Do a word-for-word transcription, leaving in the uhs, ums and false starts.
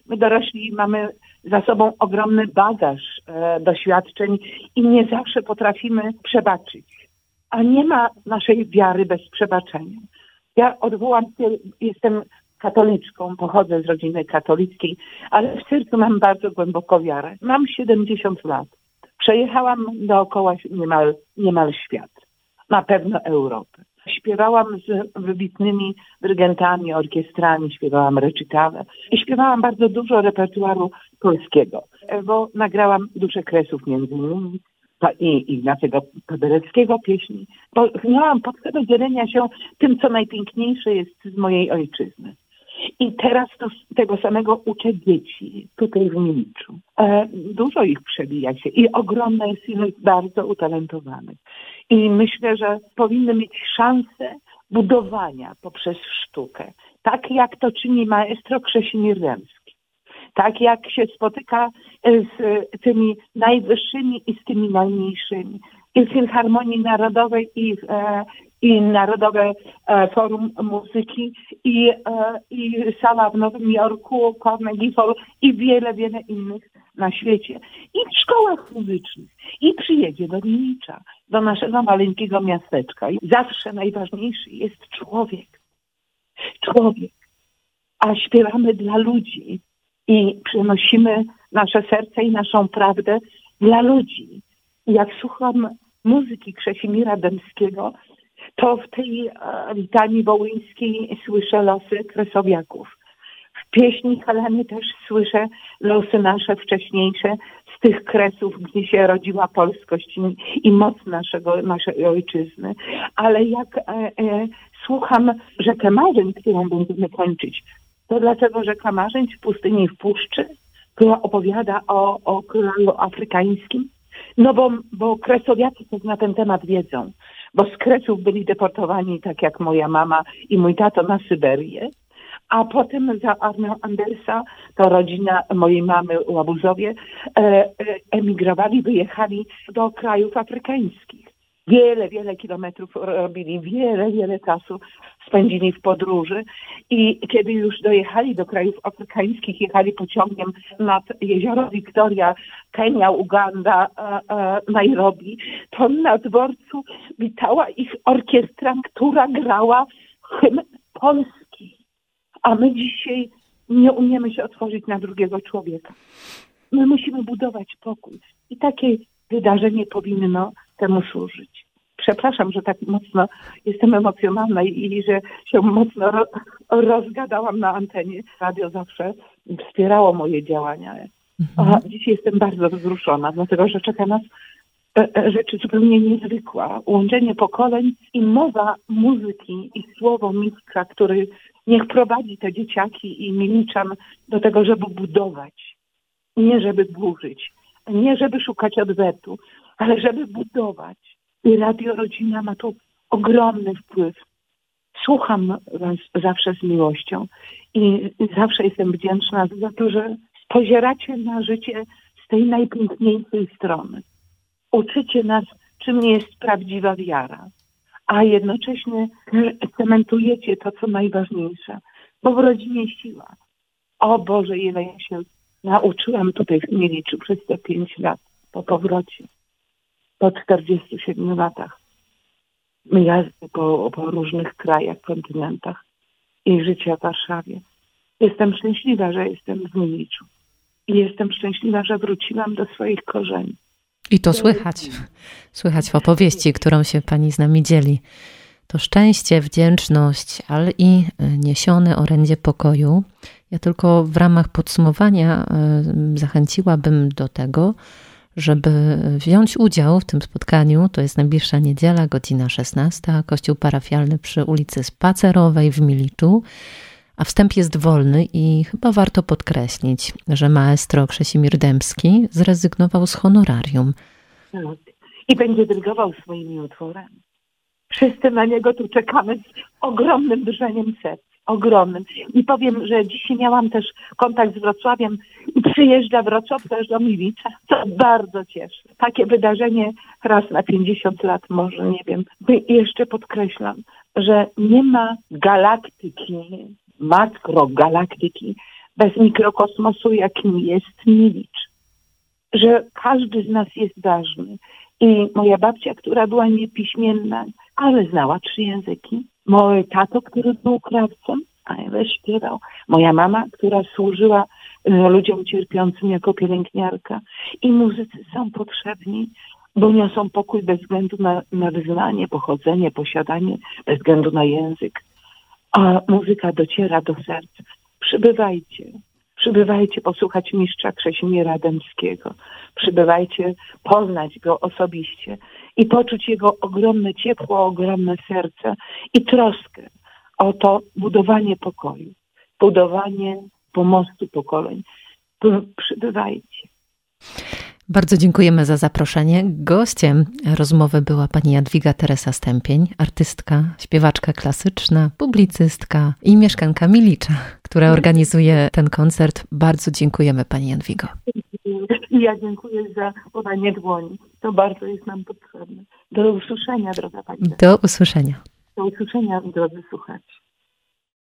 my dorośli mamy za sobą ogromny bagaż e, doświadczeń i nie zawsze potrafimy przebaczyć. A nie ma naszej wiary bez przebaczenia. Ja odwołam się, jestem katoliczką, pochodzę z rodziny katolickiej, ale w sercu mam bardzo głęboko wiarę. Mam siedemdziesiąt lat. Przejechałam dookoła niemal, niemal świat. Na pewno Europę. Śpiewałam z wybitnymi dyrygentami, orkiestrami, śpiewałam recitale i śpiewałam bardzo dużo repertuaru polskiego, bo nagrałam Duszę Kresów między innymi i Ignacego Paderewskiego pieśni, bo miałam potrzebę dzielenia się tym, co najpiękniejsze jest z mojej ojczyzny. I teraz to, tego samego uczę dzieci tutaj w Miliczu. E, dużo ich przebija się i ogromna jest ilość bardzo utalentowanych. I myślę, że powinny mieć szansę budowania poprzez sztukę. Tak jak to czyni maestro Krzesimir Dębski. Tak jak się spotyka z tymi najwyższymi i z tymi najmniejszymi. I w Filharmonii Narodowej, i w, e, i Narodowe e, Forum Muzyki, i, e, i sala w Nowym Jorku, Carnegie Hall i wiele, wiele innych na świecie. I w szkołach muzycznych. I przyjedzie do Milicza, do naszego maleńkiego miasteczka. I zawsze najważniejszy jest człowiek. Człowiek. A śpiewamy dla ludzi. I przenosimy nasze serce i naszą prawdę dla ludzi. I jak słucham muzyki Krzesimira Dębskiego, to w tej litanii wołyńskiej słyszę losy kresowiaków. W pieśni Heleny też słyszę losy nasze wcześniejsze z tych kresów, gdzie się rodziła polskość i, i moc naszego, naszej ojczyzny. Ale jak e, e, słucham Rzekę Marzeń, którą będziemy kończyć, to dlaczego Rzeka Marzeń w pustyni i w puszczy, która opowiada o, o kraju afrykańskim? No bo, bo kresowiacy coś na ten temat wiedzą, bo z Kresów byli deportowani, tak jak moja mama i mój tato, na Syberię, a potem za armią Andersa, to rodzina mojej mamy, Łabuzowie, e, emigrowali, wyjechali do krajów afrykańskich. Wiele, wiele kilometrów robili, wiele, wiele czasu spędzili w podróży i kiedy już dojechali do krajów afrykańskich, jechali pociągiem nad jezioro Wiktoria, Kenia, Uganda, e, e, Nairobi, to na dworcu witała ich orkiestra, która grała hymn polski. A my dzisiaj nie umiemy się otworzyć na drugiego człowieka. My musimy budować pokój i takie wydarzenie powinno temu służyć. Przepraszam, że tak mocno jestem emocjonalna i, i że się mocno ro, rozgadałam na antenie. Radio zawsze wspierało moje działania. Mhm. A dziś jestem bardzo wzruszona, dlatego że czeka nas e, rzeczy zupełnie niezwykła. Łączenie pokoleń i mowa muzyki i słowo mistrza, który niech prowadzi te dzieciaki i Miliczan do tego, żeby budować. Nie żeby burzyć. Nie żeby szukać odwetu, ale żeby budować. I Radio Rodzina ma tu ogromny wpływ. Słucham was zawsze z miłością i zawsze jestem wdzięczna za to, że spozieracie na życie z tej najpiękniejszej strony. Uczycie nas, czym jest prawdziwa wiara, a jednocześnie cementujecie to, co najważniejsze, bo w rodzinie siła. O Boże, ile ja się nauczyłam tutaj w Miliczu przez te pięć lat po powrocie. Po czterdziestu siedmiu latach jazdy po, po różnych krajach, kontynentach i życia w Warszawie. Jestem szczęśliwa, że jestem w Miliczu. I jestem szczęśliwa, że wróciłam do swoich korzeni. I to słychać. Słychać w opowieści, którą się pani z nami dzieli. To szczęście, wdzięczność, ale i niesione orędzie pokoju. Ja tylko w ramach podsumowania zachęciłabym do tego, żeby wziąć udział w tym spotkaniu. To jest najbliższa niedziela, godzina szesnasta, kościół parafialny przy ulicy Spacerowej w Miliczu, a wstęp jest wolny i chyba warto podkreślić, że maestro Krzesimir Dębski zrezygnował z honorarium. I będzie dyrygował swoimi utworami. Wszyscy na niego tu czekamy z ogromnym drżeniem serc. Ogromnym. I powiem, że dzisiaj miałam też kontakt z Wrocławiem i przyjeżdża Wrocław też do Milicza, co bardzo cieszy. Takie wydarzenie raz na pięćdziesiąt lat może, nie wiem. I jeszcze podkreślam, że nie ma galaktyki, makrogalaktyki bez mikrokosmosu, jakim jest Milicz. Że każdy z nas jest ważny. I moja babcia, która była niepiśmienna, ale znała trzy języki. Mój tato, który był krawcem, ale śpiewał. Moja mama, która służyła ludziom cierpiącym jako pielęgniarka. I muzycy są potrzebni, bo niosą pokój bez względu na, na wyznanie, pochodzenie, posiadanie, bez względu na język. A muzyka dociera do serc. Przybywajcie. Przybywajcie posłuchać mistrza Krzesimira Dębskiego. Przybywajcie poznać go osobiście i poczuć jego ogromne ciepło, ogromne serce i troskę o to budowanie pokoju, budowanie pomostu pokoleń. Przybywajcie. Bardzo dziękujemy za zaproszenie. Gościem rozmowy była pani Jadwiga Teresa Stępień, artystka, śpiewaczka klasyczna, publicystka i mieszkanka Milicza, która organizuje ten koncert. Bardzo dziękujemy pani Jadwigo. I ja dziękuję za podanie dłoni. To bardzo jest nam potrzebne. Do usłyszenia, droga pani. Do usłyszenia. Do usłyszenia, drodzy słuchacze.